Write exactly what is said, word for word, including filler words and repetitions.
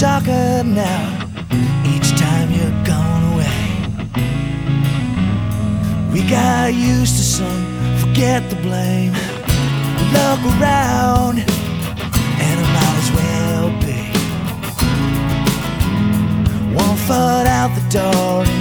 darker now each time you're gone away. We got used to some, forget the blame. Look around and it might as well be one foot out the door.